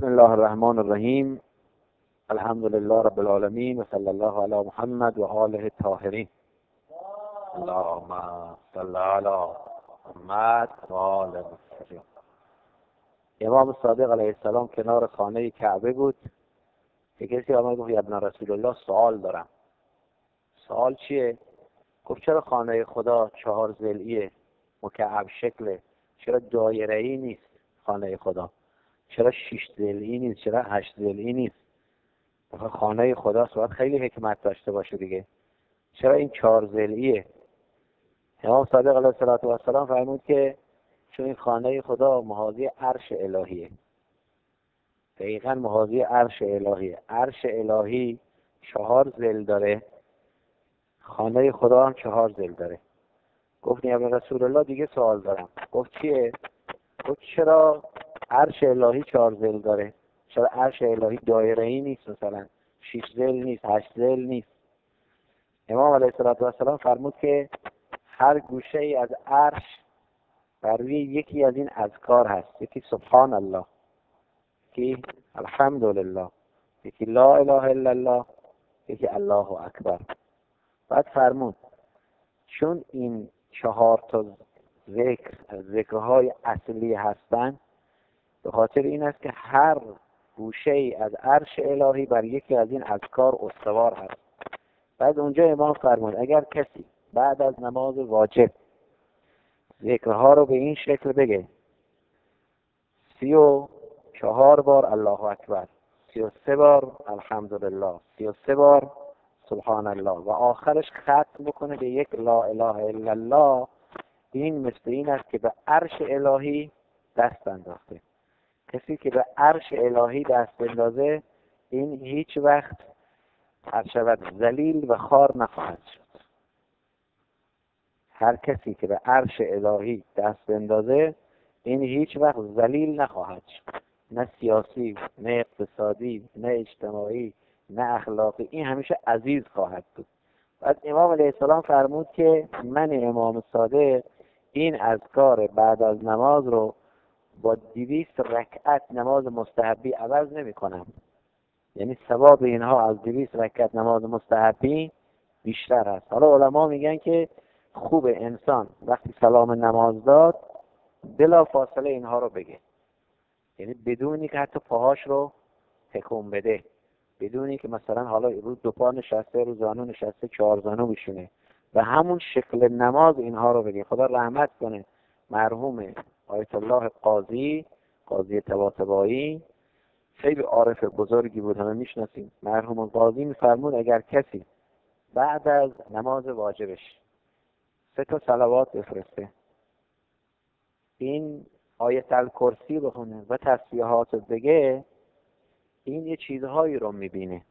بسم الله الرحمن الرحیم. الحمد لله رب العالمین و صلی الله علی محمد و آله الطاهرین. اللهم صل علی محمد و آل محمد. امام صادق علیه السلام کنار خانه کعبه بود که کسی آمد گفت ابن رسول الله سوال دارم. سوال چیه؟ گفت چرا خانه خدا 4 ضلعیه، مکعب شکله، چرا دایره‌ای نیست خانه خدا؟ چرا 6 ضلعی نیست؟ چرا 8 ضلعی نیست؟ خانه خدا باید خیلی حکمت داشته باشه دیگه. چرا این 4 ضلعیه؟ امام صادق علیه السلام فرمود که چون این خانه خدا محاذی عرش الهیه. دقیقاً محاذی عرش الهیه. عرش الهی 4 ضلع داره، خانه خدا هم 4 ضلع داره. گفت یا رسول الله دیگه سوال دارم. گفت چیه؟ گفت چرا عرش الهی 4 ضلع داره؟ چرا عرش الهی دایره‌ای نیست؟ مثلا 6 ضلع نیست، 8 ضلع نیست؟ امام علیه السلام فرمود که هر گوشه ای از عرش بر روی یکی از این اذکار هست. یکی سبحان الله، یکی الحمدلله، یکی لا اله الا الله، یکی الله اکبر. بعد فرمود چون این 4 تا ذکر از ذکرهای اصلی هستند، به خاطر این است که هر گوشه ای از عرش الهی بر یکی از این اذکار استوار هست. بعد اونجا امام فرمود اگر کسی بعد از نماز واجب ذکرها رو به این شکل بگه 34 بار الله اکبر، 33 بار الحمدلله، 33 بار سبحان الله و آخرش ختم بکنه به یک لا اله الا الله، این مثل این است که به عرش الهی دست انداخته. کسی که به عرش الهی دست اندازه این هیچ وقت هر شود ذلیل و خوار نخواهد شد. هر کسی که به عرش الهی دست اندازه این هیچ وقت ذلیل نخواهد شد، نه سیاسی، نه اقتصادی، نه اجتماعی، نه اخلاقی. این همیشه عزیز خواهد بود. بعد امام علیه السلام فرمود که من امام صادق این اذکار بعد از نماز رو با 200 رکعت نماز مستحبی عوض نمی کنم. یعنی ثواب اینها از 200 رکعت نماز مستحبی بیشتر است. حالا علما میگن که خوب انسان وقتی سلام نماز داد بلا فاصله اینها رو بگه، یعنی بدونی که حتی پاهاش رو تکون بده، بدونی که مثلا حالا رو دو پا نشسته، رو زانو نشسته، 4 زانو بشونه و همون شکل نماز اینها رو بگه. خدا رحمت کنه مرحوم آیت الله قاضی طباطبایی، خیلی عارف بزرگی بود، همه میشناسیم. مرحوم قاضی میفرمود اگر کسی بعد از نماز واجبش 3 تا صلوات بفرسته، این آیت الکرسی بخونه و تسبیحات بگه، این یه چیزهایی رو میبینه.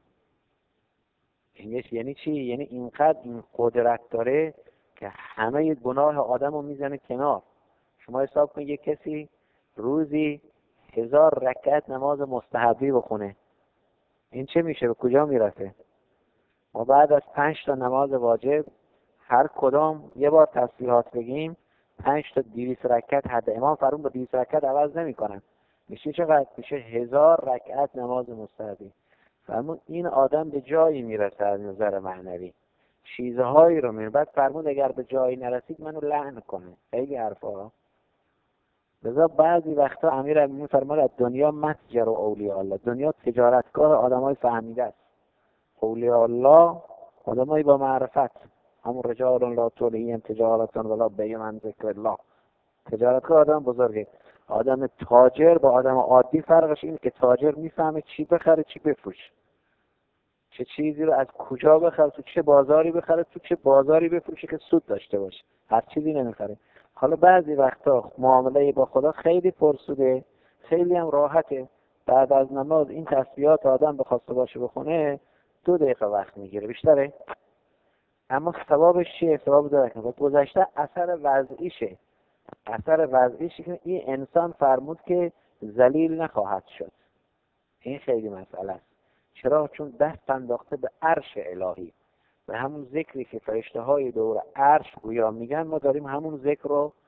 یعنی چی؟ یعنی اینقدر این قدرت داره که همه گناه آدم رو میزنه کنار. شما حساب کنید یک کسی روزی 1000 رکعت نماز مستحبی بخونه، این چه میشه؟ به کجا میرسه؟ ما بعد از 5 تا نماز واجب هر کدام یه بار تسبیحات بگیم، 5 تا 200 رکعت حد امام فرمود با 200 رکعت عوض نمی کنن. میشه چقدر؟ میشه 1000 رکعت نماز مستحبی. فرمود این آدم به جایی میرسه از نظر معنوی، چیزهایی رو میبینه. بعد فرمود اگر به جایی نرسید منو لعن کنه. خیلی حرفا. لذا بعضی وقتا امیرالمومنین فرمود دنیا متجر و اولیاء الله، دنیا تجارتگاه آدمای فهمیده است. اولیاء الله آدمای با معرفت، همون رجال لا تلهیهم تجارت ولا بیع عن ذکر الله. تجارتگاه آدم بزرگه. آدم تاجر با آدم عادی فرقش اینه که تاجر میفهمه چی بخره چی بفروشه، چه چیزی رو از کجا بخره، تو چه بازاری بخره، تو چه بازاری بفروشه که سود داشته باشه. هر چیزی نمیخره. حالا بعضی وقتا معامله با خدا خیلی پرسوده، خیلی هم راحته. بعد از نماز این تسبیحات آدم بخواسته باشه بخونه 2 دقیقه وقت میگیره، بیشتره. اما ثوابش چیه؟ ثواب داره که گذشته اثر وضعیشه. اثر وضعیشه که این انسان فرمود که ذلیل نخواهد شد. این خیلی مسئله است. چرا؟ چون دست انداخته به عرش الهی. و همون ذکری که فرشته های دور عرش گویا میگن ما داریم همون ذکر رو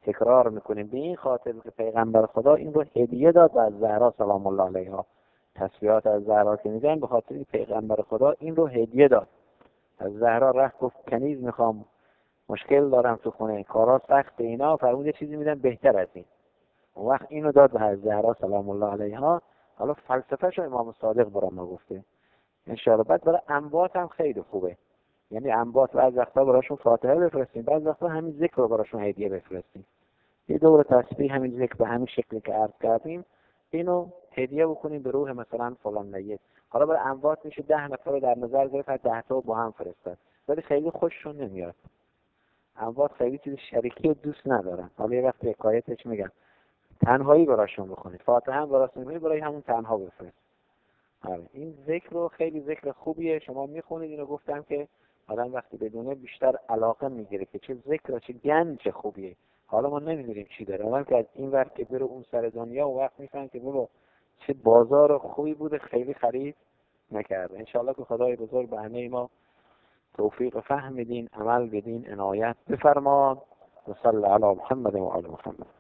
تکرار میکنیم به این خاطر که پیغمبر خدا این رو هدیه داد از زهرا سلام الله علیها. تسبیحات از زهرا که میگن به خاطر این پیغمبر خدا این رو هدیه داد. از زهرا رفت گفت کنیز میخوام، مشکل دارم تو خونه، کارا سخت، اینا فرمود یه چیزی میدن بهتر از این. اون وقت اینو داد به زهرا سلام الله علیها. حالا فلسفه‌شو امام صادق برام ما گفته ان شاء الله. بعد برای اموات هم خیلی خوبه، یعنی اموات بعضی وقتا براشون فاتحه بفرستیم، بعضی وقتا همین ذکر رو براشون هدیه بفرستیم. یه دور تسبیح همین ذکر به همین شکلی که عرض کردیم اینو هدیه بکنیم به روح مثلا فلان میت. حالا برای اموات میشه 10 نفر رو در نظر گرفت، 10 تا با هم فرستاد، ولی خیلی خوششون نمیاد. اموات خیلی چیز شریکی رو دوست ندارن. حالا یه وقت حکایتش میگم تنهایی براشون بخونید، فاتحه هم براشون میگه برای همون تنها بفرست. این ذکر رو خیلی ذکر خوبیه، شما میخونید. اینو گفتم که آدم وقتی بدونه بیشتر علاقه میگیره که چه ذکر و چه گنج خوبیه. حالا ما نمیدونیم چی داره، اما که از این وقت که بره اون سر دنیا و وقت میفهمن که بابا چه بازار خوبی بوده، خیلی خرید نکرده. انشاءالله که خدای بزرگ به همه ما توفیق فهم بدین، عمل بدین، عنایت بفرما. و صلی علی محمد و آل محمد.